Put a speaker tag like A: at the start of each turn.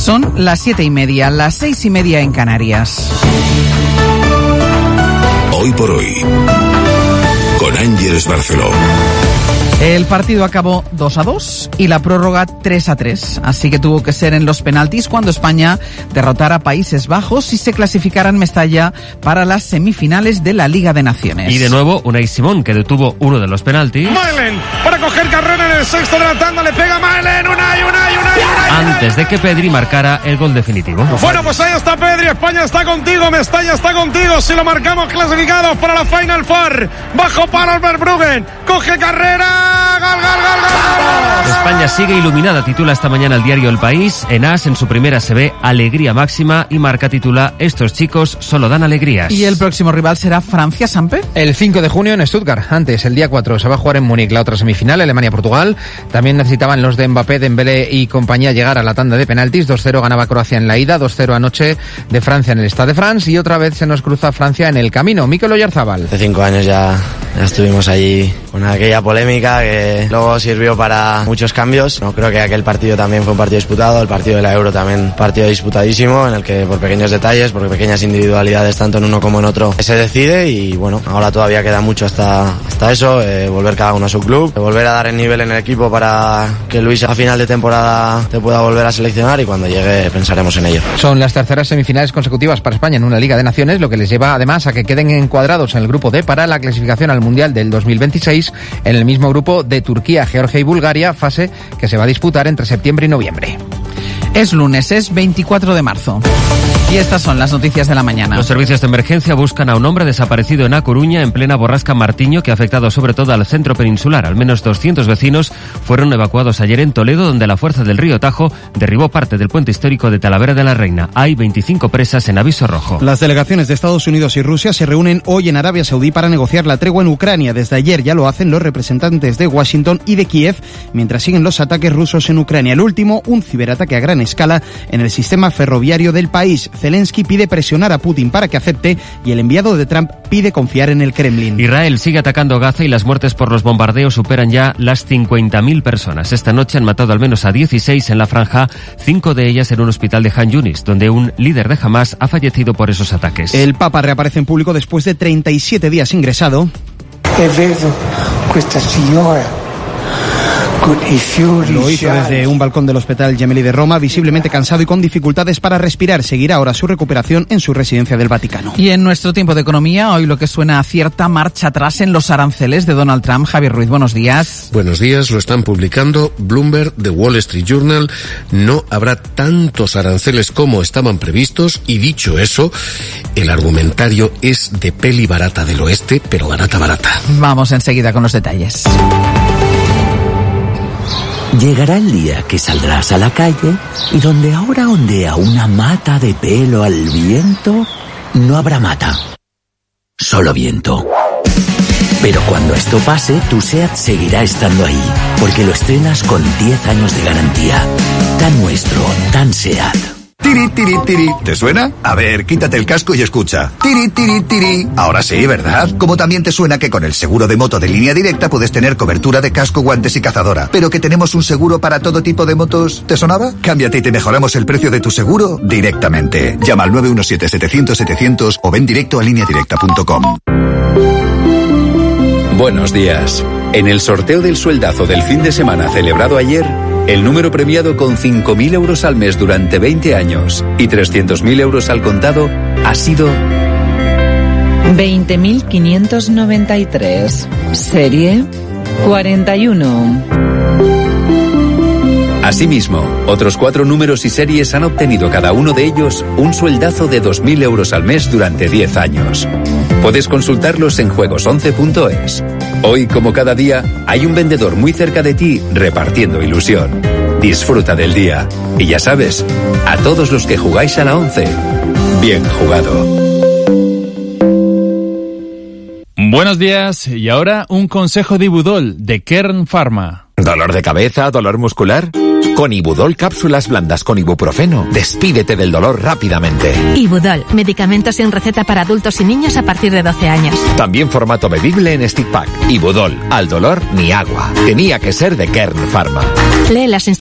A: Son las 7:30, las 6:30 en Canarias.
B: Hoy por hoy, con Ángeles Barceló.
A: El partido acabó 2-2 y la prórroga 3-3, así que tuvo que ser en los penaltis cuando España derrotara a Países Bajos y se clasificara en Mestalla para las semifinales de la Liga de Naciones.
C: Y de nuevo, Unai Simón, que detuvo uno de los penaltis.
D: Maelen, para coger carrera en el sexto de la tanda, le pega Maelen, Unai.
C: Antes de que Pedri marcara el gol definitivo.
D: Bueno, pues ahí está Pedri, España está contigo, Mestalla está contigo, si lo marcamos clasificados para la Final Four. Bajo para Verbruggen, coge carrera. ¡Gol!
C: España sigue iluminada, titula esta mañana el diario El País. En AS, en su primera se ve alegría máxima y Marca titula estos chicos solo dan alegrías.
A: ¿Y el próximo rival será Francia, Sampe?
E: El 5 de junio en Stuttgart. Antes, el día 4 se va a jugar en Múnich la otra semifinal, Alemania-Portugal. También necesitaban los de Mbappé, Dembélé y compañía llegar a la tanda de penaltis. 2-0 ganaba Croacia en la ida, 2-0 anoche de Francia en el Stade de France y otra vez se nos cruza Francia en el camino. Mikel Oyarzabal.
F: Hace 5 años ya estuvimos allí con aquella polémica que luego sirvió para muchos cambios. No creo que aquel partido también fue un partido disputado, el partido de la Euro también partido disputadísimo, en el que por pequeños detalles, por pequeñas individualidades tanto en uno como en otro se decide y bueno, ahora todavía queda mucho hasta eso, volver cada uno a su club, volver a dar el nivel en el equipo para que Luis a final de temporada te pueda volver a seleccionar y cuando llegue pensaremos en ello.
E: Son las terceras semifinales consecutivas para España en una Liga de Naciones, lo que les lleva además a que queden encuadrados en el grupo D para la clasificación al Mundial del 2026 en el mismo grupo de Turquía, Georgia y Bulgaria, fase que se va a disputar entre septiembre y noviembre.
A: Es lunes, es 24 de marzo. Y estas son las noticias de la mañana.
C: Los servicios de emergencia buscan a un hombre desaparecido en A Coruña, en plena borrasca Martiño, que ha afectado sobre todo al centro peninsular. Al menos 200 vecinos fueron evacuados ayer en Toledo, donde la fuerza del río Tajo derribó parte del puente histórico de Talavera de la Reina. Hay 25 presas en aviso rojo.
G: Las delegaciones de Estados Unidos y Rusia se reúnen hoy en Arabia Saudí para negociar la tregua en Ucrania. Desde ayer ya lo hacen los representantes de Washington y de Kiev, mientras siguen los ataques rusos en Ucrania. El último, un ciberataque a gran escala en el sistema ferroviario del país. Zelensky pide presionar a Putin para que acepte y el enviado de Trump pide confiar en el Kremlin.
C: Israel sigue atacando Gaza y las muertes por los bombardeos superan ya las 50.000 personas. Esta noche han matado al menos a 16 en la franja, 5 de ellas en un hospital de Han Yunis, donde un líder de Hamas ha fallecido por esos ataques.
G: El Papa reaparece en público después de 37 días ingresado. Lo hizo desde un balcón del Hospital Gemelli de Roma, visiblemente cansado y con dificultades para respirar. Seguirá ahora su recuperación en su residencia del Vaticano.
A: Y en nuestro tiempo de economía, hoy lo que suena a cierta marcha atrás en los aranceles de Donald Trump. Javier Ruiz, buenos días.
B: Buenos días, lo están publicando Bloomberg, The Wall Street Journal. No habrá tantos aranceles como estaban previstos y dicho eso, el argumentario es de peli barata del oeste, pero barata.
A: Vamos enseguida con los detalles.
H: Llegará el día que saldrás a la calle y donde ahora ondea una mata de pelo al viento, no habrá mata, solo viento. Pero cuando esto pase, tu SEAT seguirá estando ahí, porque lo estrenas con 10 años de garantía. Tan nuestro, tan SEAT.
I: Tiri, tiri, tiri. ¿Te suena? A ver, quítate el casco y escucha. Tiri, tiri, tiri. Ahora sí, ¿verdad? Como también te suena que con el seguro de moto de Línea Directa puedes tener cobertura de casco, guantes y cazadora. Pero que tenemos un seguro para todo tipo de motos. ¿Te sonaba? Cámbiate y te mejoramos el precio de tu seguro directamente. Llama al 917-700-700 o ven directo a lineadirecta.com.
J: Buenos días. En el sorteo del sueldazo del fin de semana celebrado ayer, el número premiado con 5.000 euros al mes durante 20 años y 300.000 euros al contado ha sido
K: 20.593, serie 41.
J: Asimismo, otros 4 números y series han obtenido cada uno de ellos un sueldazo de 2.000 euros al mes durante 10 años. Puedes consultarlos en juegos11.es. Hoy, como cada día, hay un vendedor muy cerca de ti repartiendo ilusión. Disfruta del día. Y ya sabes, a todos los que jugáis a la 11, bien jugado.
L: Buenos días, y ahora un consejo de Ibudol, de Kern Pharma.
M: ¿Dolor de cabeza? ¿Dolor muscular? Con Ibudol cápsulas blandas con ibuprofeno, despídete del dolor rápidamente.
N: Ibudol, medicamentos sin receta para adultos y niños a partir de 12 años.
M: También formato bebible en stick pack. Ibudol, al dolor ni agua. Tenía que ser de Kern Pharma.
N: Lee las instrucciones.